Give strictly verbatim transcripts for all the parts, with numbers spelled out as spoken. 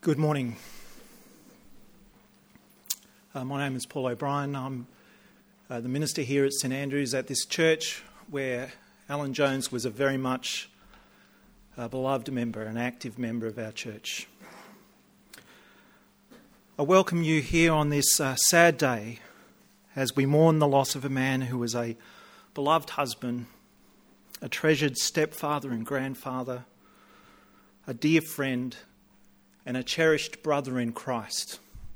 Good morning. Uh, my name is Paul O'Brien. I'm uh, the minister here at St Andrews at this church where Alan Jones was a very much uh, beloved member, an active member of our church. I welcome you here on this uh, sad day as we mourn the loss of a man who was a beloved husband, a treasured stepfather and grandfather, a dear friend, and a cherished brother in Christ.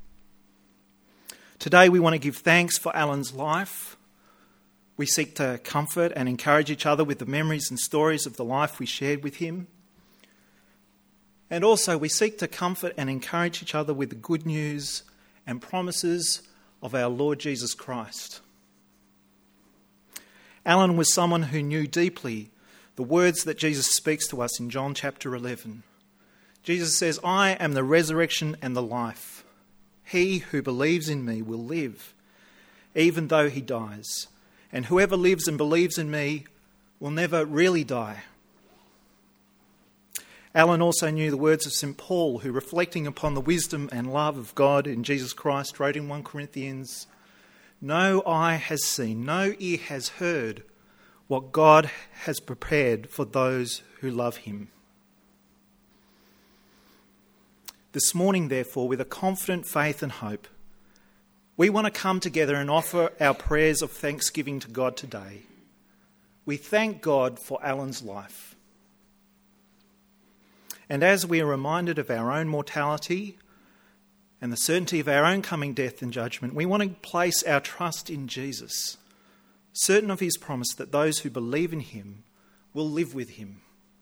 Today we want to give thanks for Alan's life. We seek to comfort and encourage each other with the memories and stories of the life we shared with him. And also we seek to comfort and encourage each other with the good news and promises of our Lord Jesus Christ. Alan was someone who knew deeply the words that Jesus speaks to us in John chapter eleven. Jesus says, "I am the resurrection and the life. He who believes in me will live, even though he dies. And whoever lives and believes in me will never really die." Alan also knew the words of Saint Paul, who, reflecting upon the wisdom and love of God in Jesus Christ, wrote in First Corinthians, "No eye has seen, no ear has heard what God has prepared for those who love him." This morning, therefore, with a confident faith and hope, we want to come together and offer our prayers of thanksgiving to God today. We thank God for Alan's life. And as we are reminded of our own mortality and the certainty of our own coming death and judgment, we want to place our trust in Jesus, certain of his promise that those who believe in him will live with him.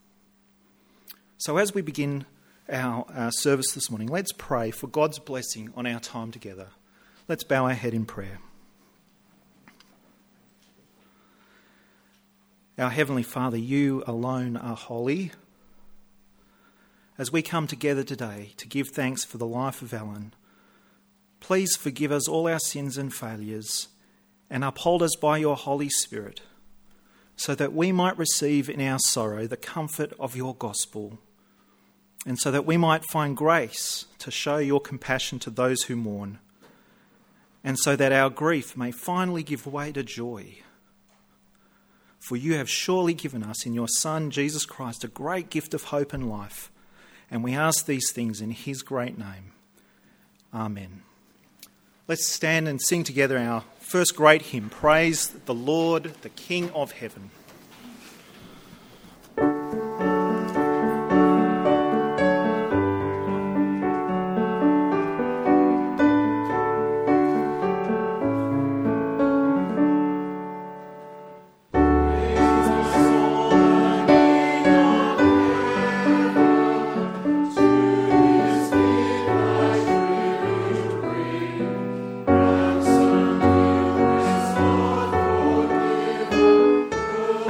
So as we begin Our, our service this morning, let's pray for God's blessing on our time together. Let's bow our head in prayer. Our Heavenly Father, you alone are holy. As we come together today to give thanks for the life of Alan, please forgive us all our sins and failures and uphold us by your Holy Spirit, so that we might receive in our sorrow the comfort of your gospel, and so that we might find grace to show your compassion to those who mourn, and so that our grief may finally give way to joy. For you have surely given us in your Son, Jesus Christ, a great gift of hope and life, and we ask these things in his great name. Amen. Let's stand and sing together our first great hymn, Praise the Lord, the King of Heaven. Good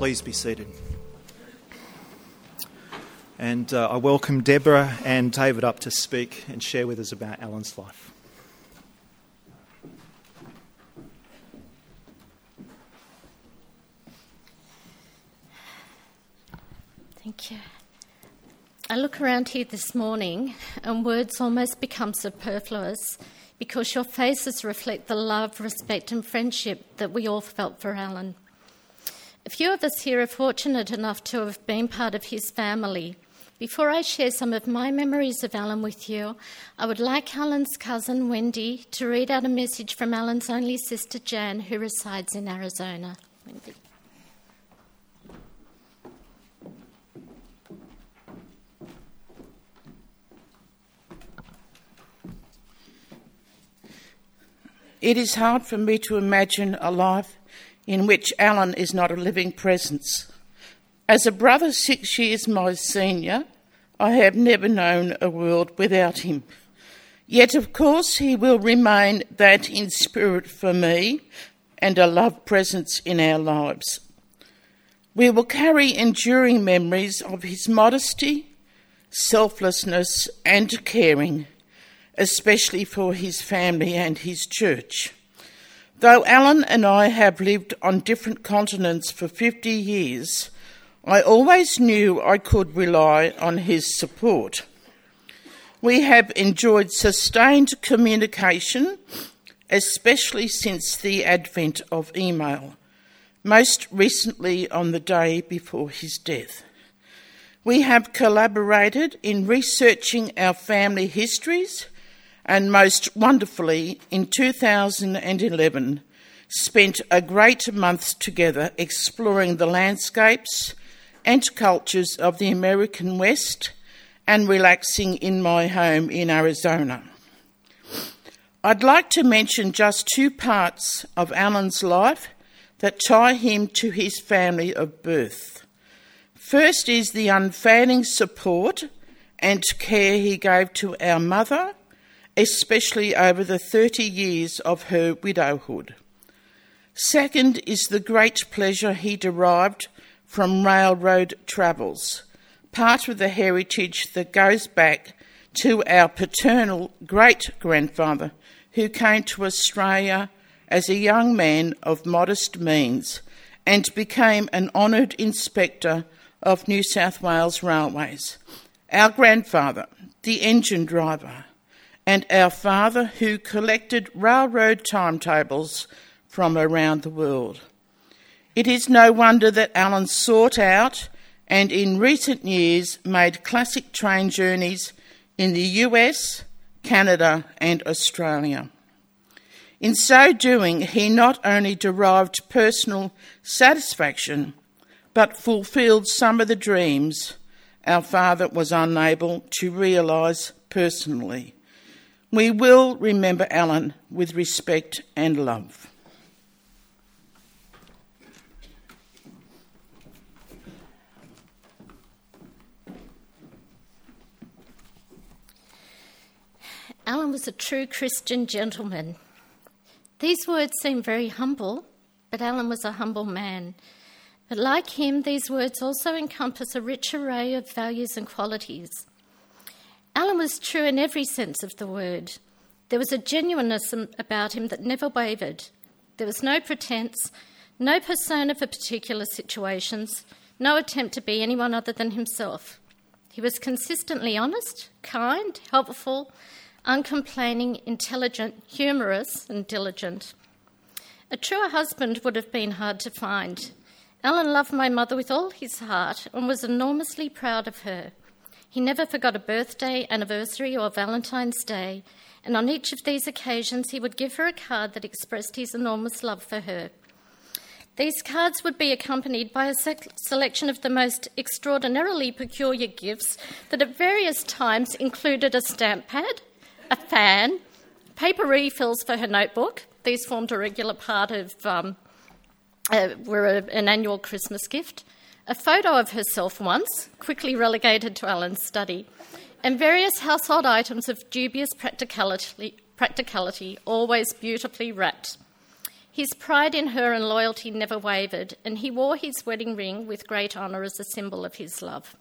Please be seated. And uh, I welcome Deborah and David up to speak and share with us about Alan's life. Thank you. I look around here this morning and words almost become superfluous because your faces reflect the love, respect and friendship that we all felt for Alan. A few of us here are fortunate enough to have been part of his family. Before I share some of my memories of Alan with you, I would like Alan's cousin, Wendy, to read out a message from Alan's only sister, Jan, who resides in Arizona. Wendy. It is hard for me to imagine a life in which Alan is not a living presence. As a brother six years my senior, I have never known a world without him. Yet, of course, he will remain that in spirit for me and a loved presence in our lives. We will carry enduring memories of his modesty, selflessness and caring, especially for his family and his church. Though Alan and I have lived on different continents for fifty years, I always knew I could rely on his support. We have enjoyed sustained communication, especially since the advent of email, most recently on the day before his death. We have collaborated in researching our family histories, and most wonderfully, in two thousand eleven, spent a great month together exploring the landscapes and cultures of the American West and relaxing in my home in Arizona. I'd like to mention just two parts of Alan's life that tie him to his family of birth. First is the unfailing support and care he gave to our mother, especially over the thirty years of her widowhood. Second is the great pleasure he derived from railroad travels, part of the heritage that goes back to our paternal great-grandfather, who came to Australia as a young man of modest means and became an honoured inspector of New South Wales Railways. Our grandfather, the engine driver, and our father, who collected railroad timetables from around the world. It is no wonder that Alan sought out and in recent years made classic train journeys in the U S, Canada and Australia. In so doing, he not only derived personal satisfaction, but fulfilled some of the dreams our father was unable to realise personally. We will remember Alan with respect and love. Alan was a true Christian gentleman. These words seem very humble, but Alan was a humble man. But like him, these words also encompass a rich array of values and qualities. Alan was true in every sense of the word. There was a genuineness about him that never wavered. There was no pretense, no persona for particular situations, no attempt to be anyone other than himself. He was consistently honest, kind, helpful, uncomplaining, intelligent, humorous and diligent. A truer husband would have been hard to find. Alan loved my mother with all his heart and was enormously proud of her. He never forgot a birthday, anniversary or Valentine's Day, and on each of these occasions he would give her a card that expressed his enormous love for her. These cards would be accompanied by a sec- selection of the most extraordinarily peculiar gifts that at various times included a stamp pad, a fan, paper refills for her notebook. These formed a regular part of, um, uh, were a, an annual Christmas gift, a photo of herself once, quickly relegated to Alan's study, and various household items of dubious practicality, practicality always beautifully wrapped. His pride in her and loyalty never wavered, and he wore his wedding ring with great honour as a symbol of his love.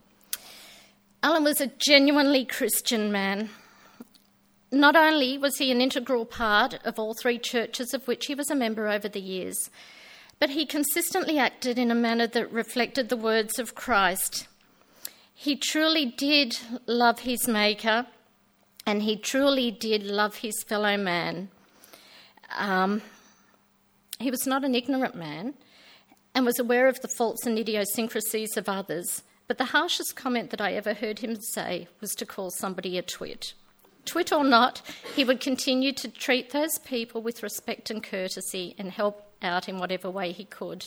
Alan was a genuinely Christian man. Not only was he an integral part of all three churches of which he was a member over the years, but he consistently acted in a manner that reflected the words of Christ. He truly did love his Maker, and he truly did love his fellow man. Um, he was not an ignorant man and was aware of the faults and idiosyncrasies of others, but the harshest comment that I ever heard him say was to call somebody a twit. Twit or not, he would continue to treat those people with respect and courtesy and help out in whatever way he could.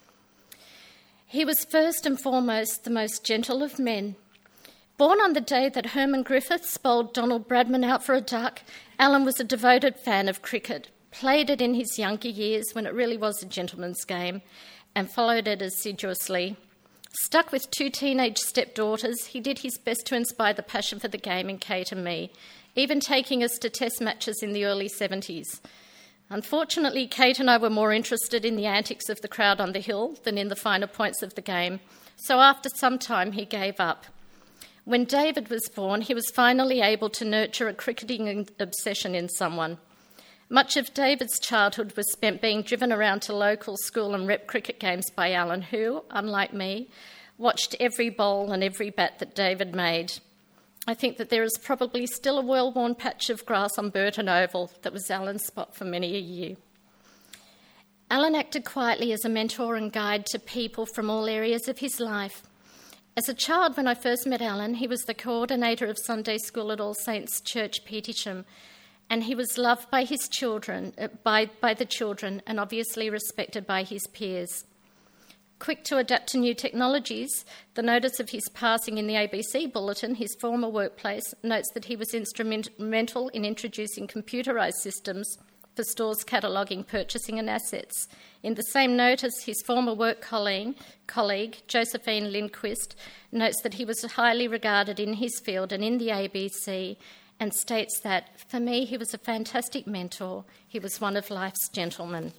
He was first and foremost the most gentle of men. Born on the day that Herman Griffiths bowled Donald Bradman out for a duck, Alan was a devoted fan of cricket, played it in his younger years when it really was a gentleman's game, and followed it assiduously. Stuck with two teenage stepdaughters, he did his best to inspire the passion for the game in Kate and me, even taking us to test matches in the early seventies. Unfortunately, Kate and I were more interested in the antics of the crowd on the hill than in the finer points of the game, so after some time he gave up. When David was born, he was finally able to nurture a cricketing obsession in someone. Much of David's childhood was spent being driven around to local school and rep cricket games by Alan, who, unlike me, watched every bowl and every bat that David made. I think that there is probably still a well-worn patch of grass on Burton Oval that was Alan's spot for many a year. Alan acted quietly as a mentor and guide to people from all areas of his life. As a child, when I first met Alan, he was the coordinator of Sunday school at All Saints Church, Petersham, and he was loved by his children, uh, by, by the children, and obviously respected by his peers. Quick to adapt to new technologies, the notice of his passing in the A B C bulletin, his former workplace, notes that he was instrumental in introducing computerised systems for stores cataloguing, purchasing and assets. In the same notice, his former work colleague, colleague Josephine Lindquist, notes that he was highly regarded in his field and in the A B C, and states that, for me, he was a fantastic mentor. He was one of life's gentlemen.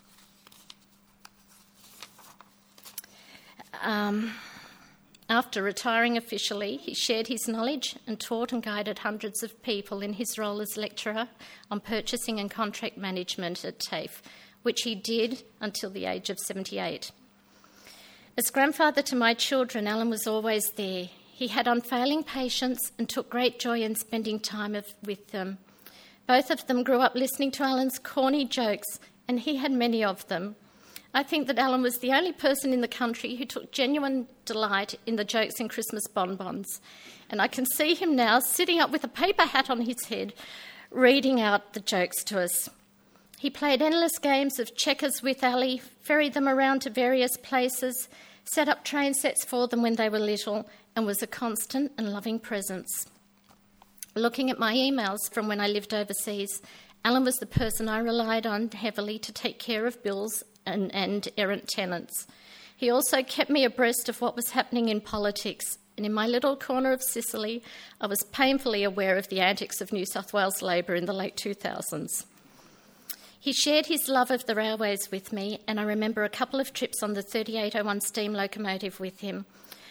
Um, after retiring officially, he shared his knowledge and taught and guided hundreds of people in his role as lecturer on purchasing and contract management at TAFE, which he did until the age of seventy-eight. As grandfather to my children, Alan was always there. He had unfailing patience and took great joy in spending time of, with them. Both of them grew up listening to Alan's corny jokes, and he had many of them. I think that Alan was the only person in the country who took genuine delight in the jokes and Christmas bonbons. And I can see him now sitting up with a paper hat on his head, reading out the jokes to us. He played endless games of checkers with Ali, ferried them around to various places, set up train sets for them when they were little, and was a constant and loving presence. Looking at my emails from when I lived overseas, Alan was the person I relied on heavily to take care of bills and, and errant tenants. He also kept me abreast of what was happening in politics, and in my little corner of Sicily, I was painfully aware of the antics of New South Wales Labor in the late two thousands. He shared his love of the railways with me, and I remember a couple of trips on the thirty-eight oh one steam locomotive with him,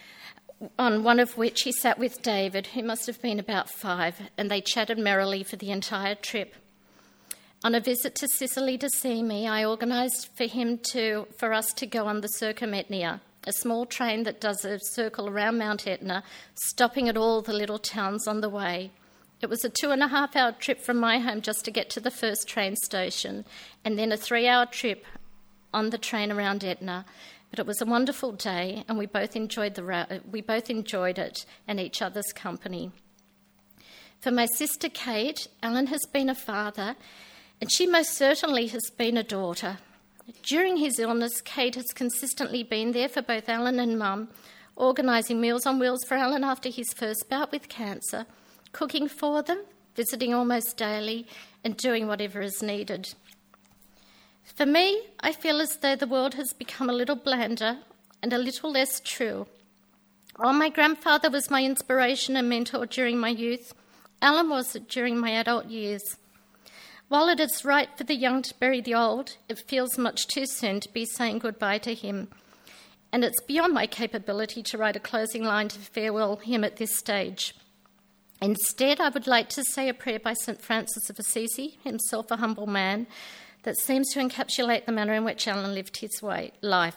on one of which he sat with David, who must have been about five, and they chatted merrily for the entire trip. On a visit to Sicily to see me, I organised for him to, for us to go on the Circumetnia, a small train that does a circle around Mount Etna, stopping at all the little towns on the way. It was a two and a half hour trip from my home just to get to the first train station, and then a three hour trip on the train around Etna. But it was a wonderful day, and we both enjoyed the ra- we both enjoyed it and each other's company. For my sister Kate, Alan has been a father, and she most certainly has been a daughter. During his illness, Kate has consistently been there for both Alan and Mum, organising Meals on Wheels for Alan after his first bout with cancer, cooking for them, visiting almost daily, and doing whatever is needed. For me, I feel as though the world has become a little blander and a little less true. While my grandfather was my inspiration and mentor during my youth, Alan was it during my adult years. While it is right for the young to bury the old, it feels much too soon to be saying goodbye to him. And it's beyond my capability to write a closing line to farewell him at this stage. Instead, I would like to say a prayer by Saint Francis of Assisi, himself a humble man, that seems to encapsulate the manner in which Alan lived his way, life.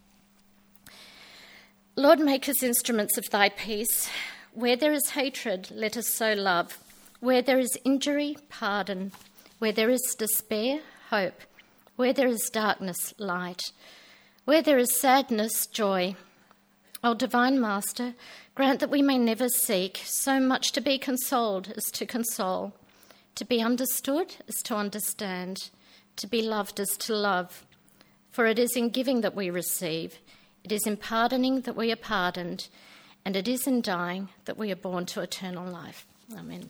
Lord, make us instruments of thy peace. Where there is hatred, let us sow love. Where there is injury, pardon. Where there is despair, hope. Where there is darkness, light. Where there is sadness, joy. O Divine Master, grant that we may never seek so much to be consoled as to console, to be understood as to understand, to be loved as to love. For it is in giving that we receive, it is in pardoning that we are pardoned, and it is in dying that we are born to eternal life. Amen.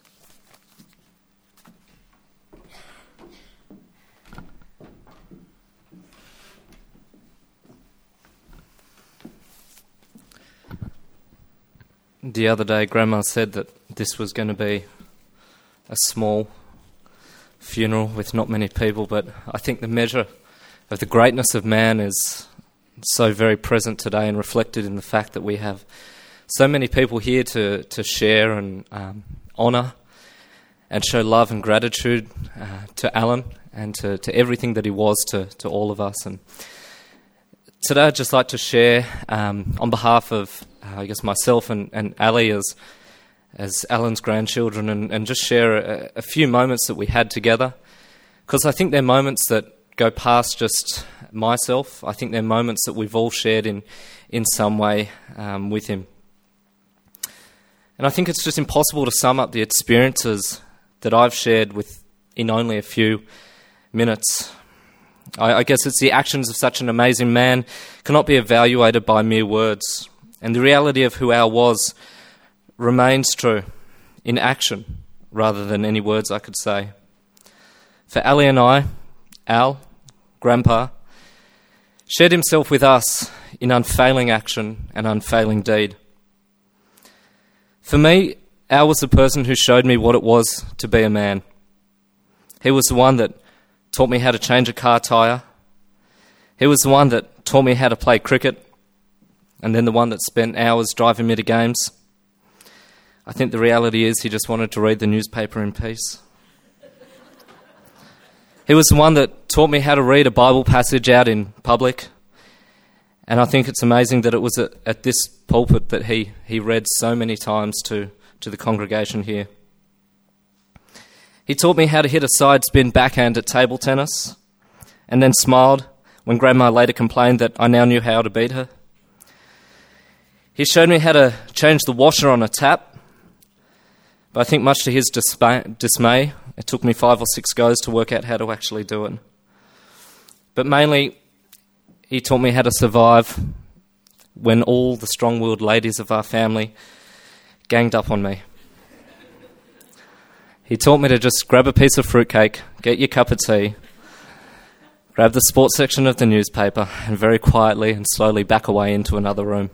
The other day, Grandma said that this was going to be a small funeral with not many people, but I think the measure of the greatness of man is so very present today and reflected in the fact that we have so many people here to, to share and um, honour and show love and gratitude uh, to Alan and to, to everything that he was to, to all of us. And today I'd just like to share um, on behalf of uh, I guess myself and, and Ali as as Alan's grandchildren and, and just share a, a few moments that we had together, because I think they're moments that go past just myself. I think they're moments that we've all shared in, in some way um, with him. And I think it's just impossible to sum up the experiences that I've shared with in only a few minutes. I, I guess it's the actions of such an amazing man cannot be evaluated by mere words. And the reality of who Al was remains true in action rather than any words I could say. For Ali and I, Al, Grandpa, shared himself with us in unfailing action and unfailing deed. For me, Al was the person who showed me what it was to be a man. He was the one that taught me how to change a car tyre. He was the one that taught me how to play cricket, and then the one that spent hours driving me to games. I think the reality is he just wanted to read the newspaper in peace. He was the one that taught me how to read a Bible passage out in public. And I think it's amazing that it was at, at this pulpit that he, he read so many times to, to the congregation here. He taught me how to hit a side spin backhand at table tennis, and then smiled when Grandma later complained that I now knew how to beat her. He showed me how to change the washer on a tap, but I think much to his dismay, it took me five or six goes to work out how to actually do it. But mainly, he taught me how to survive when all the strong-willed ladies of our family ganged up on me. He taught me to just grab a piece of fruitcake, get your cup of tea, grab the sports section of the newspaper, and very quietly and slowly back away into another room.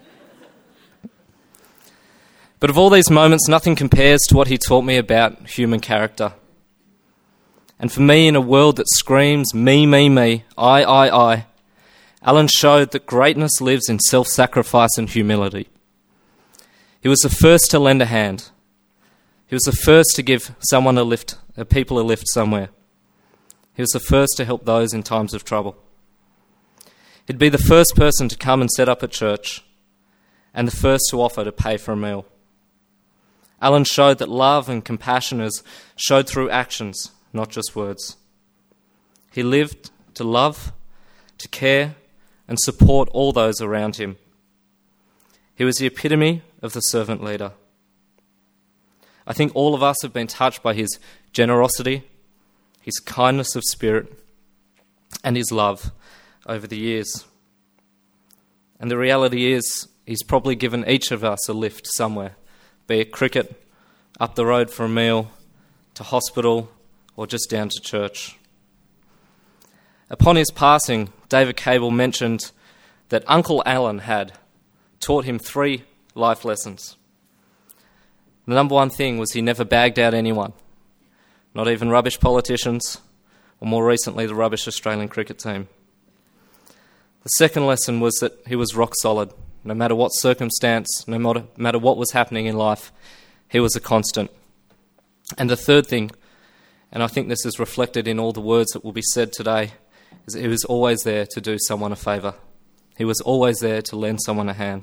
But of all these moments, nothing compares to what he taught me about human character. And for me, in a world that screams, me, me, me, I, I, I, Alan showed that greatness lives in self-sacrifice and humility. He was the first to lend a hand. He was the first to give someone a lift, a people a lift somewhere. He was the first to help those in times of trouble. He'd be the first person to come and set up a church, and the first to offer to pay for a meal. Alan showed that love and compassion is showed through actions, not just words. He lived to love, to care, and support all those around him. He was the epitome of the servant leader. I think all of us have been touched by his generosity, his kindness of spirit, and his love over the years. And the reality is, he's probably given each of us a lift somewhere, be it cricket, up the road for a meal, to hospital, or just down to church. Upon his passing, David Cable mentioned that Uncle Alan had taught him three life lessons. The number one thing was he never bagged out anyone. not even rubbish politicians, or more recently the rubbish Australian cricket team. The second lesson was that he was rock solid. No matter what circumstance, no matter, matter what was happening in life, he was a constant. And the third thing, and I think this is reflected in all the words that will be said today, is that he was always there to do someone a favour. He was always there to lend someone a hand.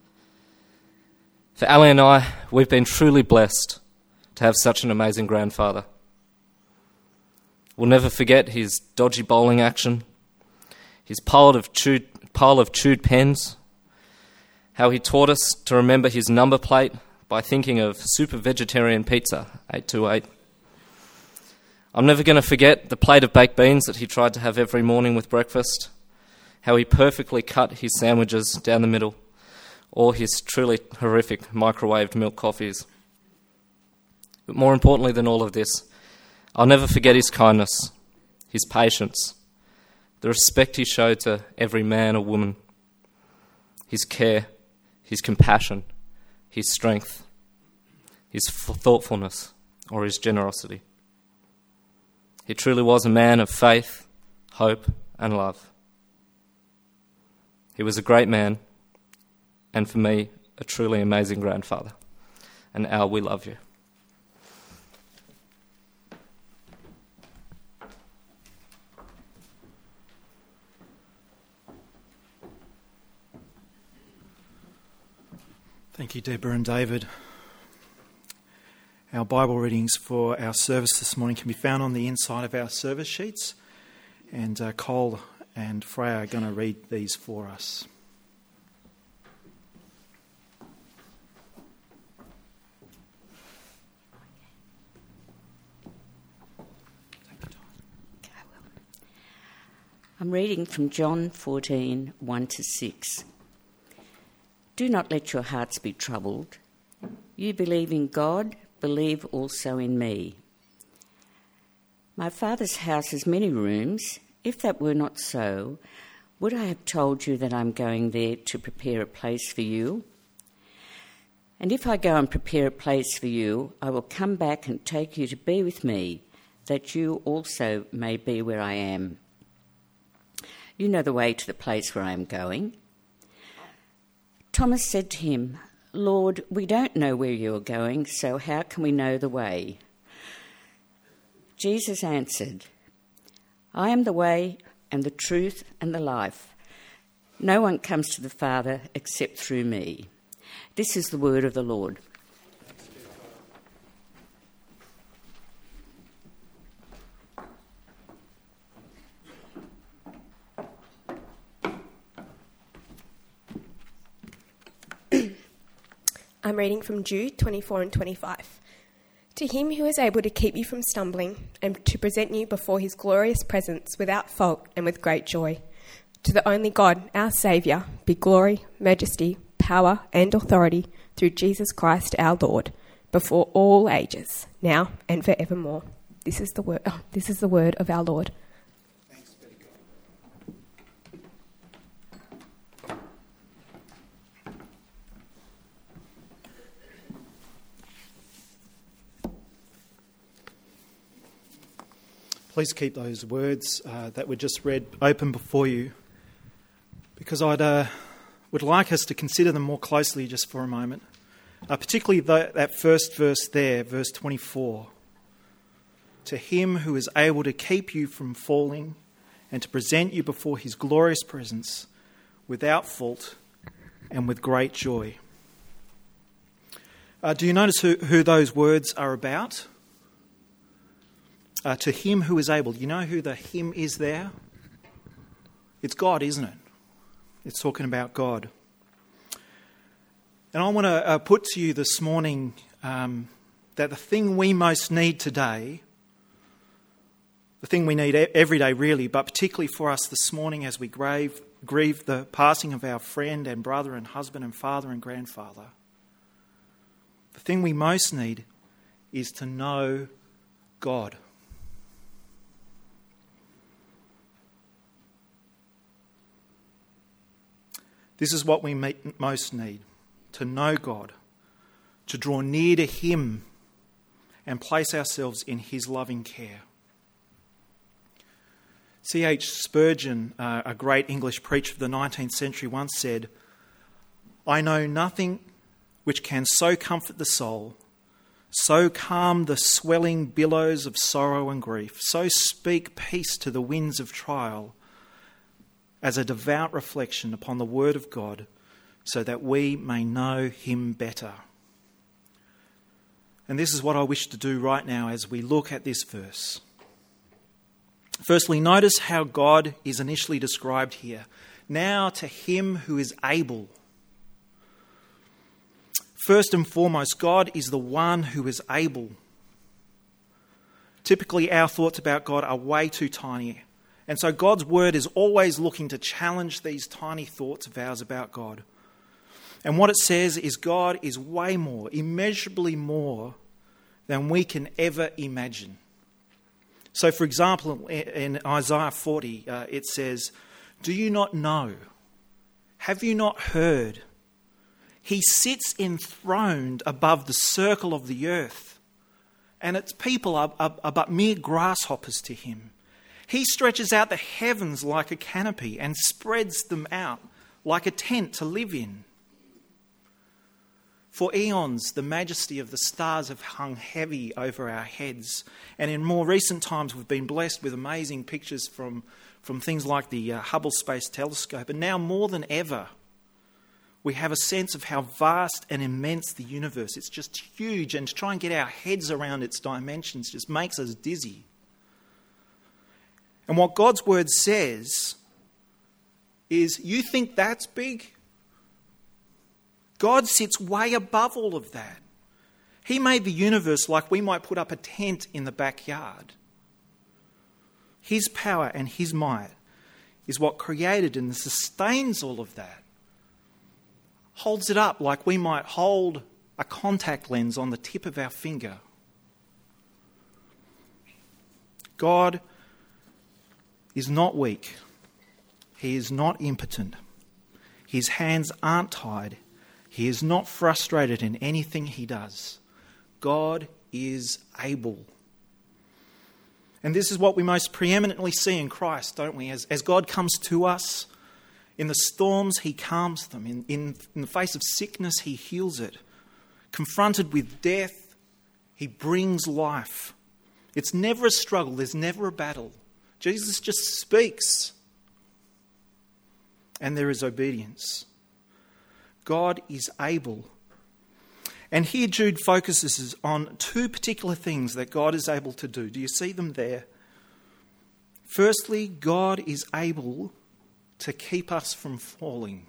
For Ali and I, we've been truly blessed to have such an amazing grandfather. We'll never forget his dodgy bowling action, his pile of chewed, pile of chewed pens, how he taught us to remember his number plate by thinking of Super Vegetarian Pizza, eight two eight. I'm never going to forget the plate of baked beans that he tried to have every morning with breakfast, how he perfectly cut his sandwiches down the middle, or his truly horrific microwaved milk coffees. But more importantly than all of this, I'll never forget his kindness, his patience, the respect he showed to every man or woman, his care, his compassion, his strength, his thoughtfulness, or his generosity. He truly was a man of faith, hope, and love. He was a great man, and for me, a truly amazing grandfather. And Al, we love you. Thank you, Deborah and David. Our Bible readings for our service this morning can be found on the inside of our service sheets, and uh, Cole and Freya are going to read these for us. I'm reading from John fourteen, one to six. Do not let your hearts be troubled. You believe in God, believe also in me. My Father's house has many rooms. If that were not so, would I have told you that I'm going there to prepare a place for you? And if I go and prepare a place for you, I will come back and take you to be with me, that you also may be where I am. You know the way to the place where I am going. Thomas said to him, Lord, we don't know where you are going, so how can we know the way? Jesus answered, I am the way and the truth and the life. No one comes to the Father except through me. This is the word of the Lord. I'm reading from Jude twenty-four and twenty-five. To him who is able to keep you from stumbling and to present you before his glorious presence without fault and with great joy. To the only God, our Saviour, be glory, majesty, power and authority through Jesus Christ our Lord, before all ages, now and forevermore. This is the word, oh, this is the word of our Lord. Thanks, Betty. Please keep those words uh, that were just read open before you, because I'd uh, would like us to consider them more closely just for a moment, uh, particularly the, that first verse there, verse twenty-four. To him who is able to keep you from falling and to present you before his glorious presence without fault and with great joy. Uh, do you notice who, who those words are about? Uh, to him who is able. You know who the him is there? It's God, isn't it? It's talking about God. And I want to uh, put to you this morning um, that the thing we most need today, the thing we need every day really, but particularly for us this morning as we grieve, grieve the passing of our friend and brother and husband and father and grandfather, the thing we most need is to know God. This is what we most need, to know God, to draw near to him and place ourselves in his loving care. C H Spurgeon, uh, a great English preacher of the nineteenth century, once said, "I know nothing which can so comfort the soul, so calm the swelling billows of sorrow and grief, so speak peace to the winds of trial, as a devout reflection upon the word of God, so that we may know him better." And this is what I wish to do right now as we look at this verse. Firstly, notice how God is initially described here. Now to him who is able. First and foremost, God is the one who is able. Typically, our thoughts about God are way too tiny. And so God's word is always looking to challenge these tiny thoughts of ours about God. And what it says is God is way more, immeasurably more than we can ever imagine. So, for example, in Isaiah forty, uh, it says, "Do you not know? Have you not heard? He sits enthroned above the circle of the earth, and its people are, are, are but mere grasshoppers to him. He stretches out the heavens like a canopy and spreads them out like a tent to live in. For eons, the majesty of the stars have hung heavy over our heads. And in more recent times, we've been blessed with amazing pictures from, from things like the uh, Hubble Space Telescope. And now more than ever, we have a sense of how vast and immense the universe is. It's just huge. And to try and get our heads around its dimensions just makes us dizzy. And what God's word says is, you think that's big? God sits way above all of that. He made the universe like we might put up a tent in the backyard. His power and his might is what created and sustains all of that. Holds it up like we might hold a contact lens on the tip of our finger. God is not weak. He is not impotent. His hands aren't tied. He is not frustrated in anything he does. God is able. And this is what we most preeminently see in Christ, don't we? As, as God comes to us, in the storms, he calms them. In, in, in the face of sickness, he heals it. Confronted with death, he brings life. It's never a struggle. There's never a battle. Jesus just speaks. And there is obedience. God is able. And here Jude focuses on two particular things that God is able to do. Do you see them there? Firstly, God is able to keep us from falling.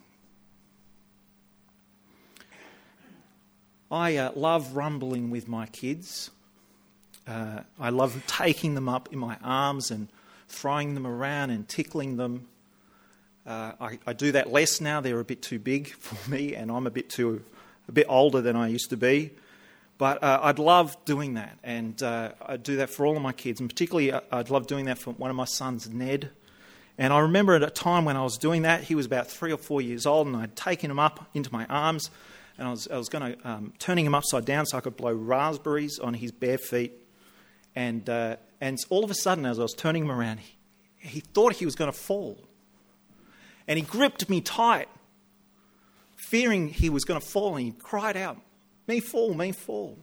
I uh, love rumbling with my kids. Uh, I love taking them up in my arms and throwing them around and tickling them. Uh, I, I do that less now. They're a bit too big for me, and I'm a bit too, a bit older than I used to be. But uh, I'd love doing that, and uh, I do that for all of my kids, and particularly uh, I'd love doing that for one of my sons, Ned. And I remember at a time when I was doing that, he was about three or four years old, and I'd taken him up into my arms, and I was I was going to um, turning him upside down so I could blow raspberries on his bare feet, and uh, and all of a sudden, as I was turning him around, he, he thought he was going to fall. And he gripped me tight, fearing he was going to fall, and he cried out, "Me fall, me fall."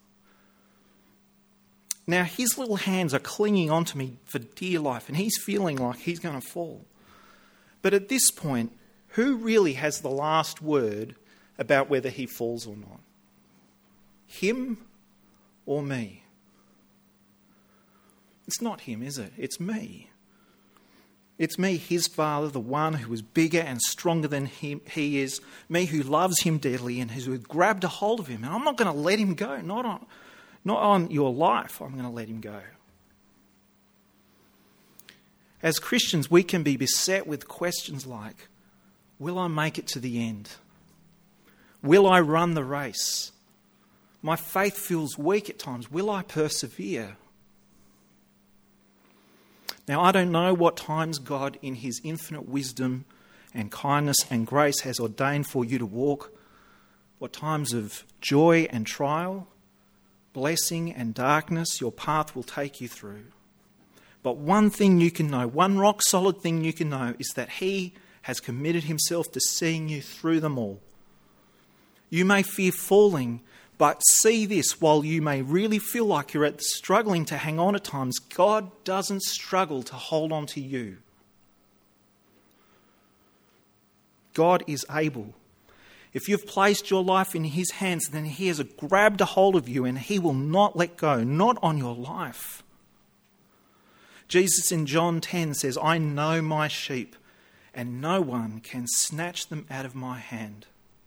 Now, his little hands are clinging onto me for dear life, and he's feeling like he's going to fall. But at this point, who really has the last word about whether he falls or not? Him or me? It's not him, is it? It's me. It's me, his father, the one who is bigger and stronger than him, he is, me who loves him dearly and who has grabbed a hold of him. And I'm not going to let him go, not on, not on your life, I'm going to let him go. As Christians, we can be beset with questions like, will I make it to the end? Will I run the race? My faith feels weak at times. Will I persevere? Now, I don't know what times God, in his infinite wisdom and kindness and grace, has ordained for you to walk, what times of joy and trial, blessing and darkness your path will take you through. But one thing you can know, one rock solid thing you can know, is that he has committed himself to seeing you through them all. You may fear falling, but see this, while you may really feel like you're at struggling to hang on at times, God doesn't struggle to hold on to you. God is able. If you've placed your life in his hands, then he has grabbed a hold of you and he will not let go, not on your life. Jesus in John ten says, I know my sheep and no one can snatch them out of my hand.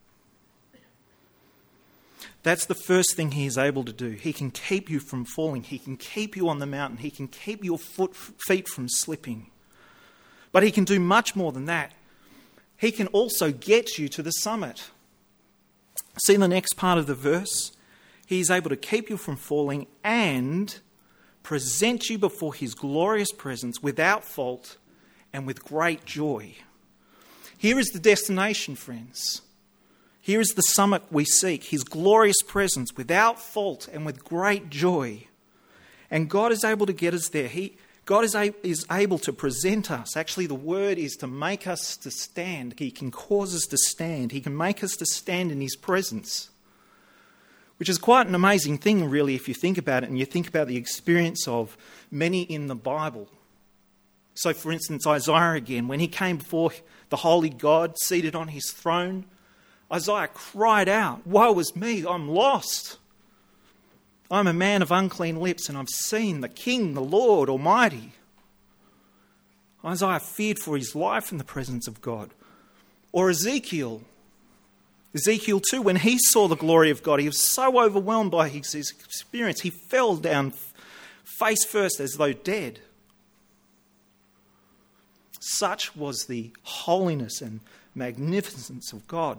That's the first thing he is able to do. He can keep you from falling. He can keep you on the mountain. He can keep your foot, feet from slipping. But he can do much more than that. He can also get you to the summit. See the next part of the verse? He is able to keep you from falling and present you before his glorious presence without fault and with great joy. Here is the destination, friends. Here is the summit we seek, his glorious presence without fault and with great joy. And God is able to get us there. He, God is, a, is able to present us. Actually, the word is to make us to stand. He can cause us to stand. He can make us to stand in his presence, which is quite an amazing thing, really, if you think about it and you think about the experience of many in the Bible. So, for instance, Isaiah again, when he came before the holy God seated on his throne, Isaiah cried out, woe is me, I'm lost. I'm a man of unclean lips and I've seen the King, the Lord Almighty. Isaiah feared for his life in the presence of God. Or Ezekiel. Ezekiel too, when he saw the glory of God, he was so overwhelmed by his experience, he fell down face first as though dead. Such was the holiness and magnificence of God.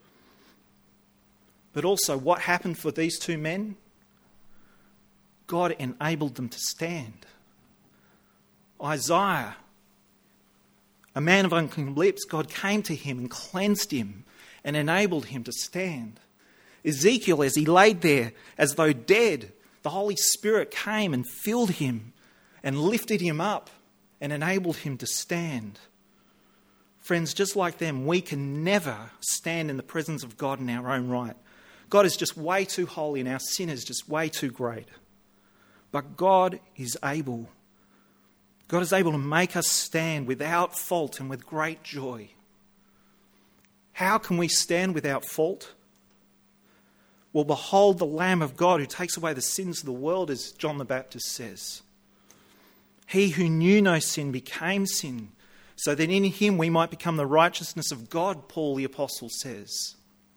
But also, what happened for these two men? God enabled them to stand. Isaiah, a man of unclean lips, God came to him and cleansed him and enabled him to stand. Ezekiel, as he laid there as though dead, the Holy Spirit came and filled him and lifted him up and enabled him to stand. Friends, just like them, we can never stand in the presence of God in our own right. God is just way too holy and our sin is just way too great. But God is able. God is able to make us stand without fault and with great joy. How can we stand without fault? Well, behold the Lamb of God who takes away the sins of the world, as John the Baptist says. He who knew no sin became sin, so that in him we might become the righteousness of God, Paul the Apostle says.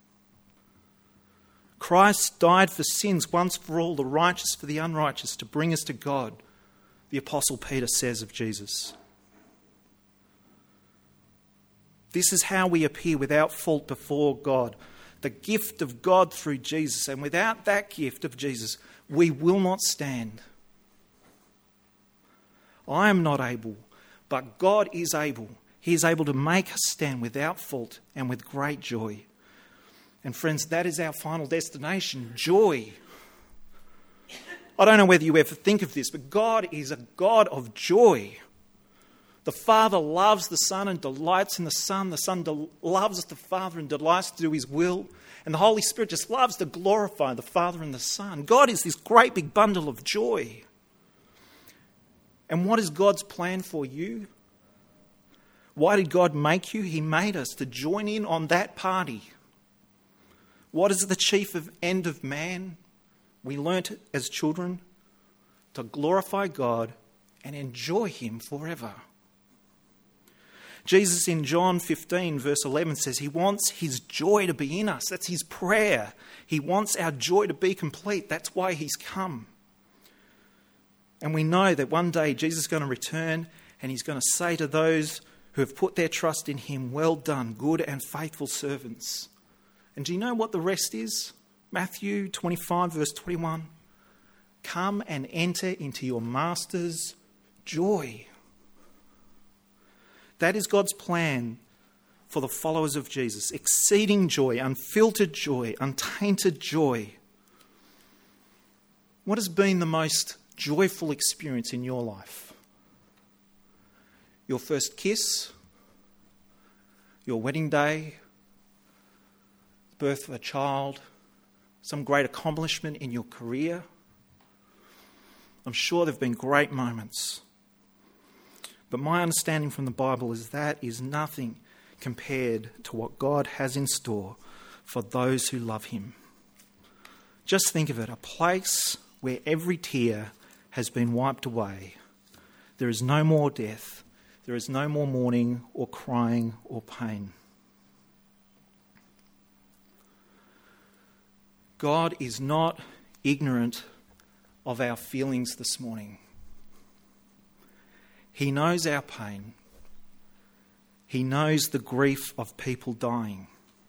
Christ died for sins once for all, the righteous for the unrighteous, to bring us to God, the Apostle Peter says of Jesus. This is how we appear without fault before God, the gift of God through Jesus. And without that gift of Jesus, we will not stand. I am not able, but God is able. He is able to make us stand without fault and with great joy. And friends, that is our final destination, joy. I don't know whether you ever think of this, but God is a God of joy. The Father loves the Son and delights in the Son. The Son del- loves the Father and delights to do his will. And the Holy Spirit just loves to glorify the Father and the Son. God is this great big bundle of joy. And what is God's plan for you? Why did God make you? He made us to join in on that party. What is the chief of end of man? We learnt it as children, to glorify God and enjoy him forever. Jesus in John fifteen verse eleven says he wants his joy to be in us. That's his prayer. He wants our joy to be complete. That's why he's come. And we know that one day Jesus is going to return and he's going to say to those who have put their trust in him, well done, good and faithful servants. And do you know what the rest is? Matthew twenty-five verse twenty-one. Come and enter into your master's joy. That is God's plan for the followers of Jesus. Exceeding joy, unfiltered joy, untainted joy. What has been the most joyful experience in your life? Your first kiss? Your wedding day? The birth of a child? Some great accomplishment in your career? I'm sure there have been great moments. But my understanding from the Bible is that is nothing compared to what God has in store for those who love him. Just think of it, a place where every tear has been wiped away. There is no more death. There is no more mourning or crying or pain. God is not ignorant of our feelings this morning. He knows our pain. He knows the grief of people dying.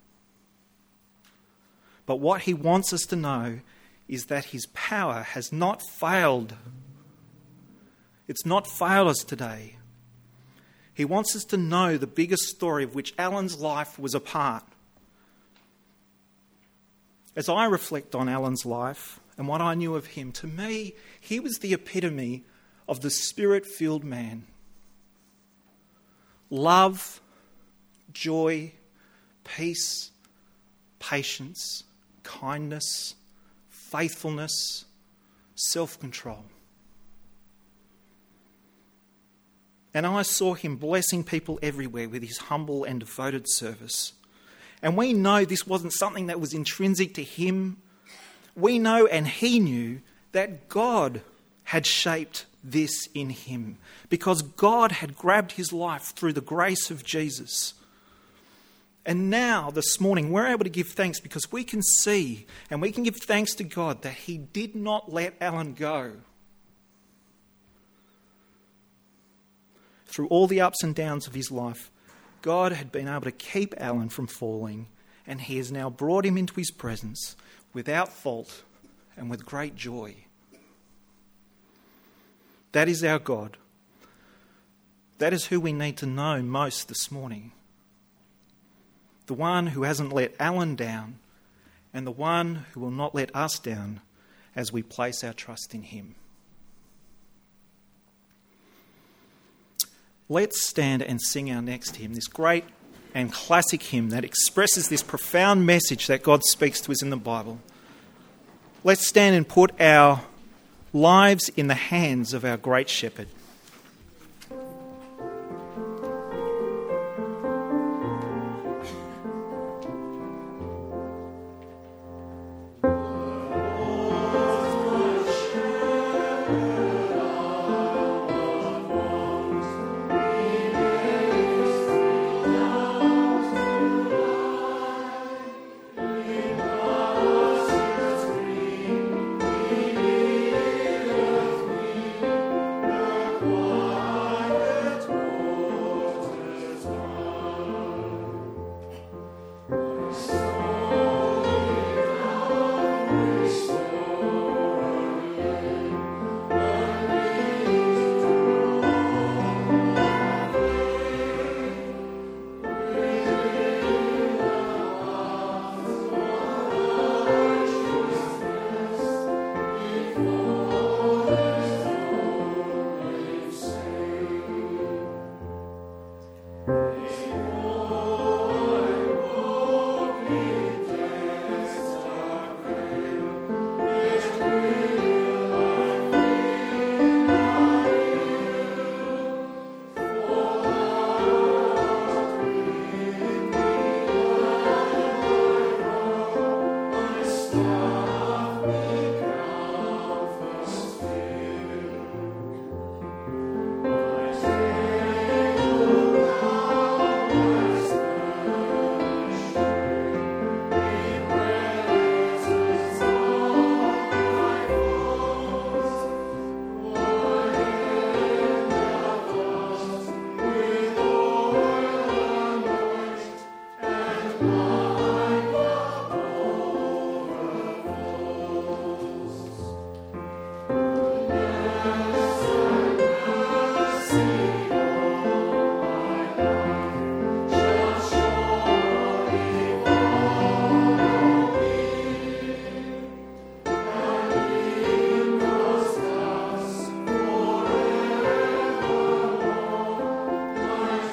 But what he wants us to know is that his power has not failed. It's not failed us today. He wants us to know the bigger story of which Alan's life was a part. As I reflect on Alan's life and what I knew of him, to me, he was the epitome of the Spirit-filled man. Love, joy, peace, patience, kindness, faithfulness, self-control. And I saw him blessing people everywhere with his humble and devoted service. And we know this wasn't something that was intrinsic to him. We know, and he knew, that God had shaped this in him, because God had grabbed his life through the grace of Jesus. And now, this morning, we're able to give thanks because we can see and we can give thanks to God that he did not let Alan go. Through all the ups and downs of his life, God had been able to keep Alan from falling, and he has now brought him into his presence without fault and with great joy. That is our God. That is who we need to know most this morning. The one who hasn't let Alan down, and the one who will not let us down as we place our trust in him. Let's stand and sing our next hymn, this great and classic hymn that expresses this profound message that God speaks to us in the Bible. Let's stand and put our lives in the hands of our great shepherd.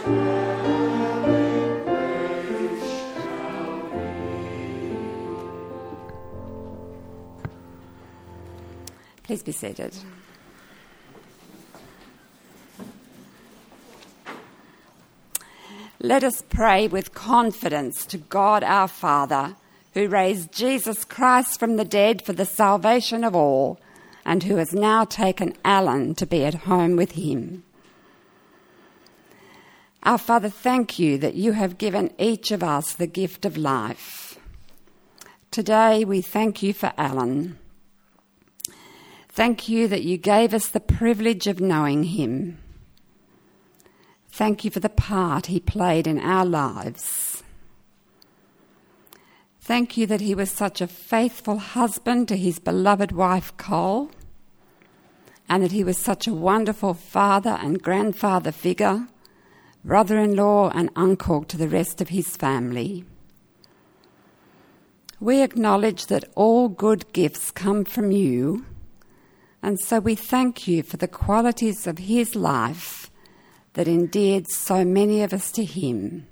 Please be seated. Let us pray with confidence to God our Father, who raised Jesus Christ from the dead for the salvation of all, and who has now taken Alan to be at home with him. Our Father, thank you that you have given each of us the gift of life. Today we thank you for Alan. Thank you that you gave us the privilege of knowing him. Thank you for the part he played in our lives. Thank you that he was such a faithful husband to his beloved wife Cole, and that he was such a wonderful father and grandfather figure, brother-in-law and uncle to the rest of his family. We acknowledge that all good gifts come from you, and so we thank you for the qualities of his life that endeared so many of us to him.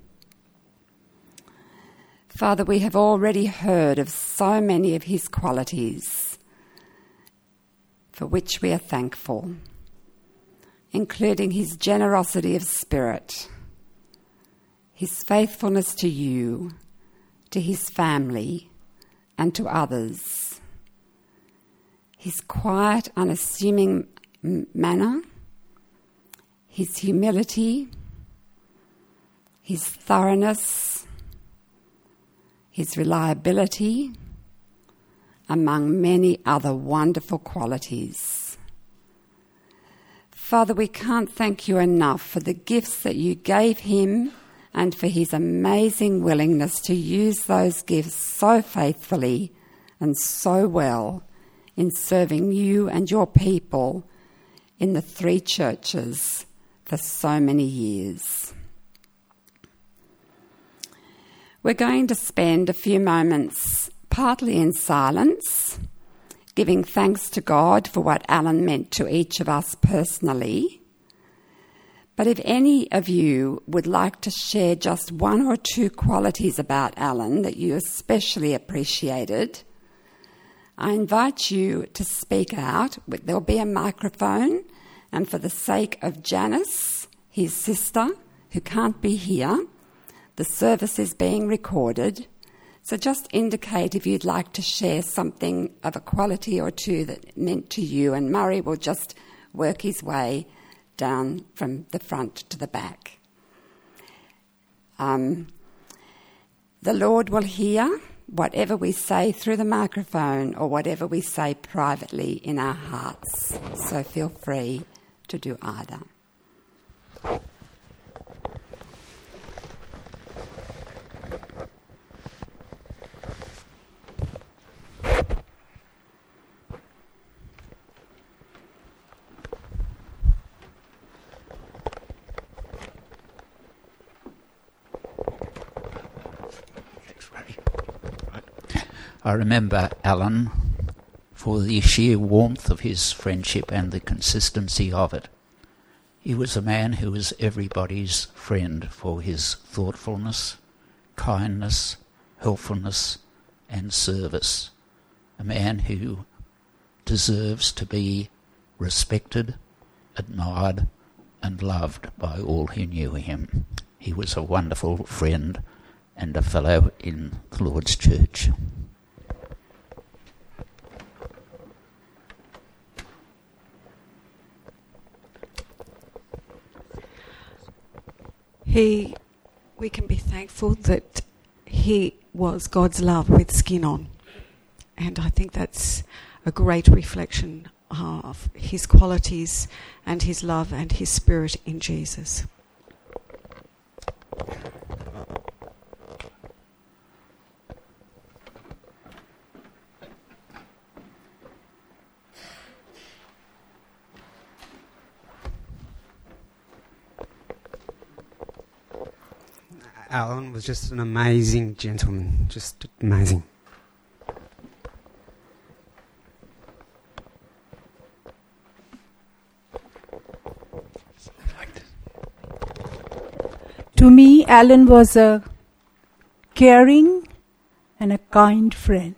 Father, we have already heard of so many of his qualities, for which we are thankful, including his generosity of spirit, his faithfulness to you, to his family, and to others, his quiet, unassuming manner, his humility, his thoroughness, his reliability, among many other wonderful qualities. Father, we can't thank you enough for the gifts that you gave him and for his amazing willingness to use those gifts so faithfully and so well in serving you and your people in the three churches for so many years. We're going to spend a few moments partly in silence, giving thanks to God for what Alan meant to each of us personally. But if any of you would like to share just one or two qualities about Alan that you especially appreciated, I invite you to speak out. There'll be a microphone, and for the sake of Janice, his sister, who can't be here, the service is being recorded. So just indicate if you'd like to share something of a quality or two that meant to you, and Murray will just work his way down from the front to the back. Um, the Lord will hear whatever we say through the microphone or whatever we say privately in our hearts. So feel free to do either. I remember Alan for the sheer warmth of his friendship and the consistency of it. He was a man who was everybody's friend for his thoughtfulness, kindness, helpfulness, and service. A man who deserves to be respected, admired, and loved by all who knew him. He was a wonderful friend and a fellow in the Lord's Church. He, we can be thankful that he was God's love with skin on. And I think that's a great reflection of his qualities and his love and his spirit in Jesus. Alan was just an amazing gentleman, just amazing. To me, Alan was a caring and a kind friend.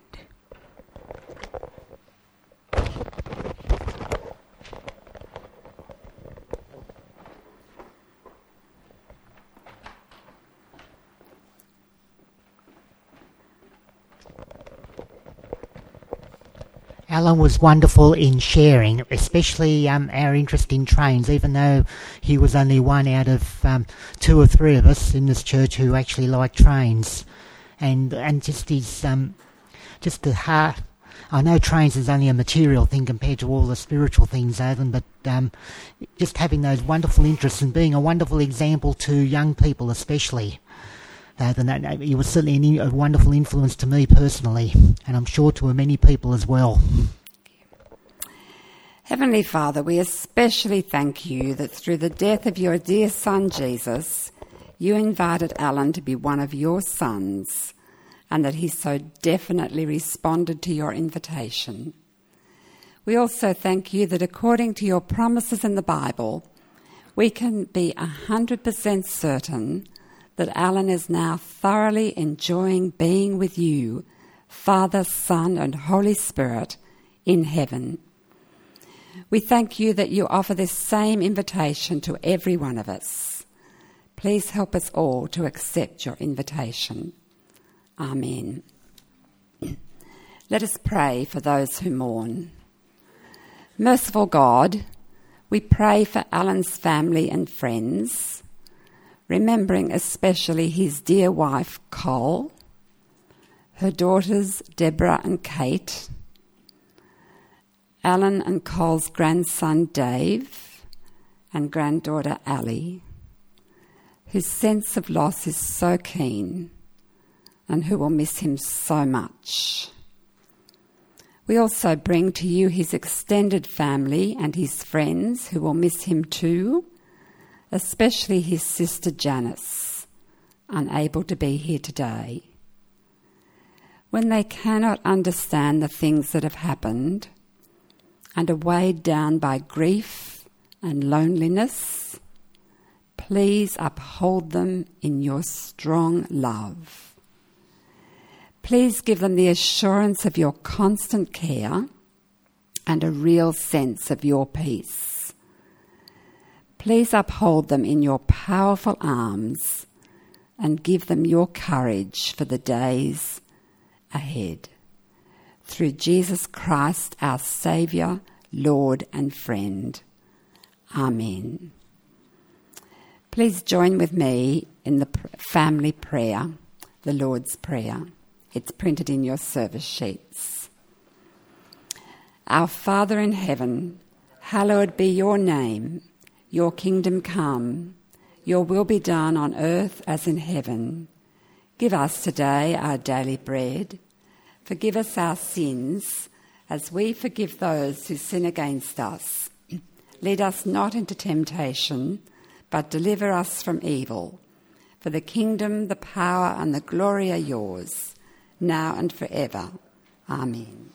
Alan was wonderful in sharing, especially um, our interest in trains, even though he was only one out of um, two or three of us in this church who actually like trains. And and just his, um, just the heart. I know trains is only a material thing compared to all the spiritual things, Aidan, but um, just having those wonderful interests and being a wonderful example to young people especially. Uh, then he was certainly a wonderful influence to me personally, and I'm sure to many people as well. Heavenly Father, we especially thank you that through the death of your dear son Jesus, you invited Alan to be one of your sons, and that he so definitely responded to your invitation. We also thank you that according to your promises in the Bible, we can be one hundred percent certain that Alan is now thoroughly enjoying being with you, Father, Son, and Holy Spirit, in heaven. We thank you that you offer this same invitation to every one of us. Please help us all to accept your invitation. Amen. Let us pray for those who mourn. Merciful God, we pray for Alan's family and friends, remembering especially his dear wife, Cole, her daughters, Deborah and Kate, Alan and Cole's grandson, Dave, and granddaughter, Ali, whose sense of loss is so keen and who will miss him so much. We also bring to you his extended family and his friends who will miss him too, especially his sister Janice, unable to be here today. When they cannot understand the things that have happened and are weighed down by grief and loneliness, please uphold them in your strong love. Please give them the assurance of your constant care and a real sense of your peace. Please uphold them in your powerful arms and give them your courage for the days ahead. Through Jesus Christ, our Saviour, Lord and friend. Amen. Please join with me in the family prayer, the Lord's Prayer. It's printed in your service sheets. Our Father in heaven, hallowed be your name. Your kingdom come, your will be done on earth as in heaven. Give us today our daily bread. Forgive us our sins, as we forgive those who sin against us. Lead us not into temptation, but deliver us from evil. For the kingdom, the power, and the glory are yours, now and forever. Amen.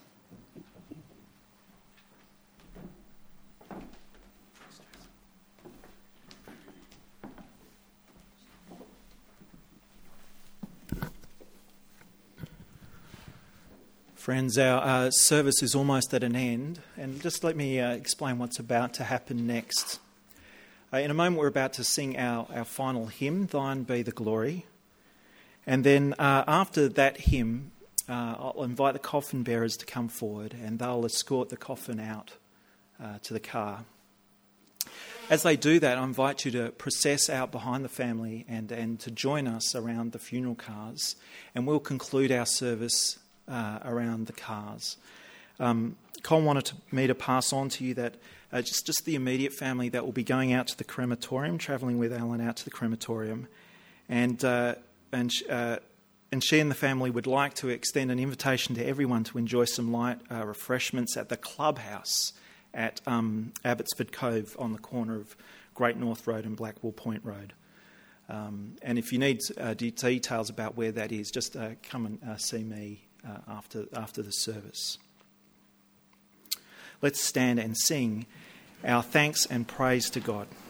Friends, our uh, service is almost at an end, and just let me uh, explain what's about to happen next. Uh, in a moment we're about to sing our, our final hymn, Thine Be the Glory, and then uh, after that hymn uh, I'll invite the coffin bearers to come forward and they'll escort the coffin out uh, to the car. As they do that, I invite you to process out behind the family and, and to join us around the funeral cars, and we'll conclude our service Uh, around the cars. Um, Colin wanted to, me to pass on to you that uh, just, just the immediate family that will be going out to the crematorium, travelling with Alan out to the crematorium, and uh, and uh, and she and the family would like to extend an invitation to everyone to enjoy some light uh, refreshments at the clubhouse at um, Abbotsford Cove on the corner of Great North Road and Blackwall Point Road. Um, and if you need uh, de- details about where that is, just uh, come and uh, see me Uh, after after the service. Let's stand and sing our thanks and praise to God.